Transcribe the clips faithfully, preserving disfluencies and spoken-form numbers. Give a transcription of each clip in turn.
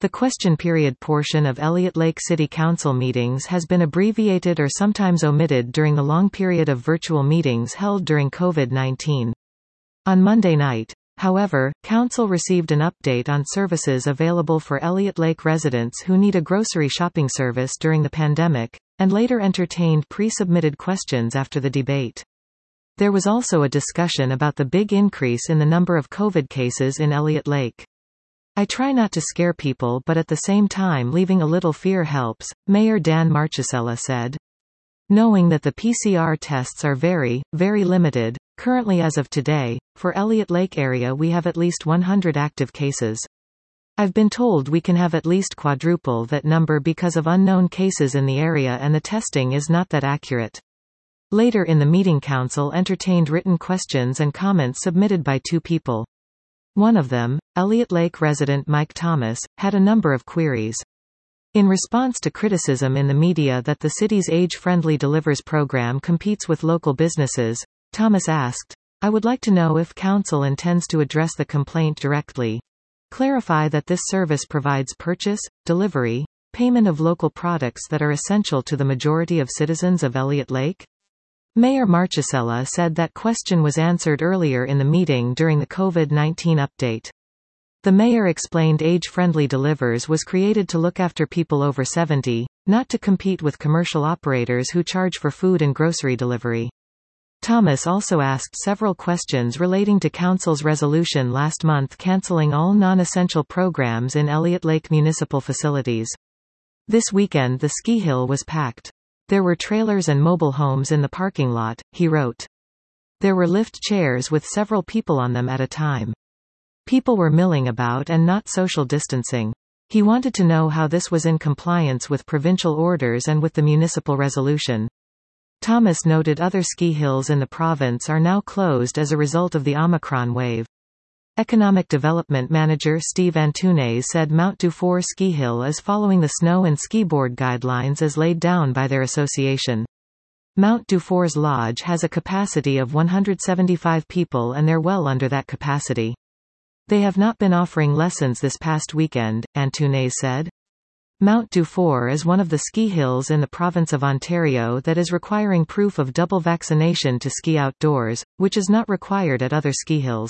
The question period portion of Elliott Lake City Council meetings has been abbreviated or sometimes omitted during the long period of virtual meetings held during COVID nineteen. On Monday night, however, Council received an update on services available for Elliott Lake residents who need a grocery shopping service during the pandemic, and later entertained pre-submitted questions after the debate. There was also a discussion about the big increase in the number of COVID cases in Elliott Lake. I try not to scare people, but at the same time leaving a little fear helps, Mayor Dan Marchesella said. Knowing that the P C R tests are very, very limited, currently as of today, for Elliott Lake area we have at least one hundred active cases. I've been told we can have at least quadruple that number because of unknown cases in the area and the testing is not that accurate. Later in the meeting, Council entertained written questions and comments submitted by two people. One of them, Elliott Lake resident Mike Thomas, had a number of queries. In response to criticism in the media that the city's Age-Friendly Delivers program competes with local businesses, Thomas asked, "I would like to know if Council intends to address the complaint directly. Clarify that this service provides purchase, delivery, payment of local products that are essential to the majority of citizens of Elliott Lake?" Mayor Marchesella said that question was answered earlier in the meeting during the COVID nineteen update. The mayor explained Age-Friendly Delivers was created to look after people over seventy, not to compete with commercial operators who charge for food and grocery delivery. Thomas also asked several questions relating to Council's resolution last month canceling all non-essential programs in Elliott Lake municipal facilities. This weekend the ski hill was packed. There were trailers and mobile homes in the parking lot, he wrote. There were lift chairs with several people on them at a time. People were milling about and not social distancing. He wanted to know how this was in compliance with provincial orders and with the municipal resolution. Thomas noted other ski hills in the province are now closed as a result of the Omicron wave. Economic Development Manager Steve Antunes said Mount Dufour Ski Hill is following the snow and skiboard guidelines as laid down by their association. Mount Dufour's lodge has a capacity of one hundred seventy-five people and they're well under that capacity. They have not been offering lessons this past weekend, Antunes said. Mount Dufour is one of the ski hills in the province of Ontario that is requiring proof of double vaccination to ski outdoors, which is not required at other ski hills.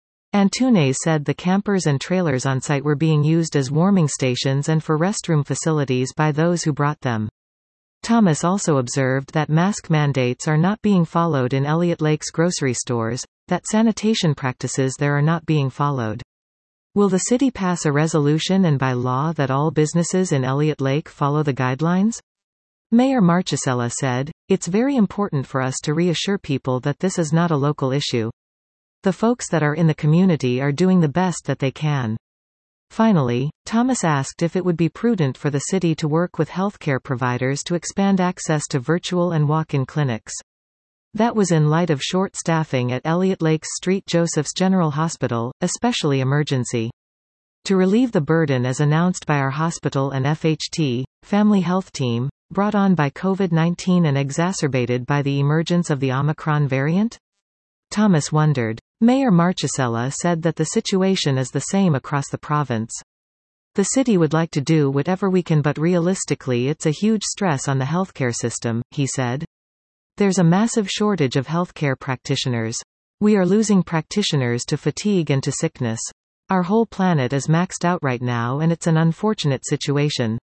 Antunes said the campers and trailers on site were being used as warming stations and for restroom facilities by those who brought them. Thomas also observed that mask mandates are not being followed in Elliott Lake's grocery stores, that sanitation practices there are not being followed. Will the city pass a resolution and by law that all businesses in Elliott Lake follow the guidelines? Mayor Marchesella said, "It's very important for us to reassure people that this is not a local issue. The folks that are in the community are doing the best that they can." Finally, Thomas asked if it would be prudent for the city to work with healthcare providers to expand access to virtual and walk-in clinics. That was in light of short staffing at Elliott Lake's Saint Joseph's General Hospital, especially emergency. To relieve the burden as announced by our hospital and F H T, Family Health Team, brought on by COVID nineteen and exacerbated by the emergence of the Omicron variant? Thomas wondered. Mayor Marchesella said that the situation is the same across the province. The city would like to do whatever we can, but realistically it's a huge stress on the healthcare system, he said. There's a massive shortage of healthcare practitioners. We are losing practitioners to fatigue and to sickness. Our whole planet is maxed out right now and it's an unfortunate situation.